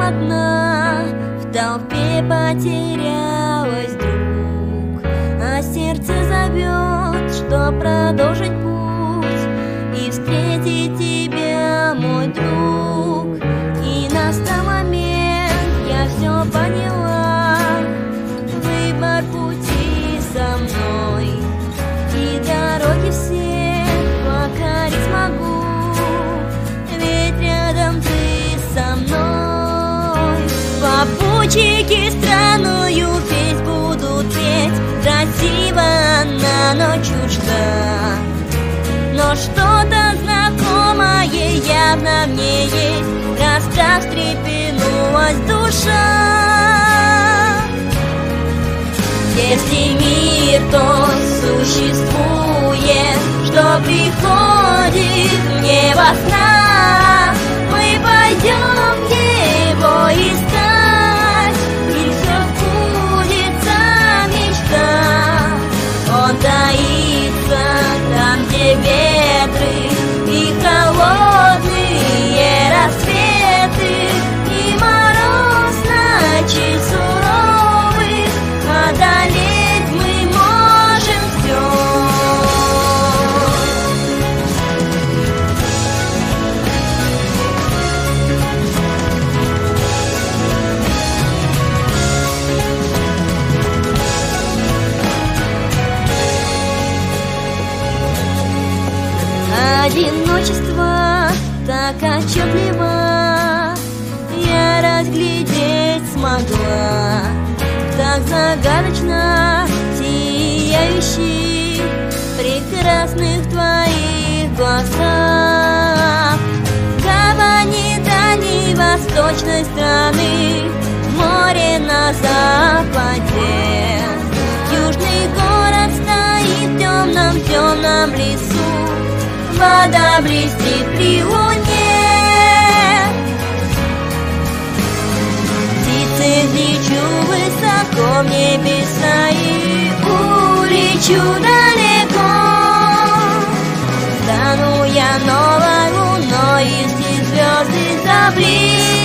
одна, в толпе потерялась вдруг, а сердце зовет, что продолжить путь и встретить тебя, мой друг. И настал момент, я все поняла, выбор пути со мной, и дороги все покорить смогу, ведь рядом ты со мной. Попутчики странную песнь будут петь, красиво она, но чужда, но что-то знакомое явно мне есть, раз встрепенулась душа. Если мир тот существует, что приходит мне во снах, мы пойдем его искать, и все сбудется мечта. Он таится там, где ветры и холодные рассветы, и мороз ночей суровых одолеть мы можем все. Одиночество так отчетливо я разглядеть смогла, так загадочно сияющий прекрасных твоих глазах. Гавани дальней восточной страны, море на западе, южный город стоит в темном лесу, вода блестит при луне. Птицы взлечу высоко в небеса и улечу далеко. Стану я новой луной, если звезды заблистят.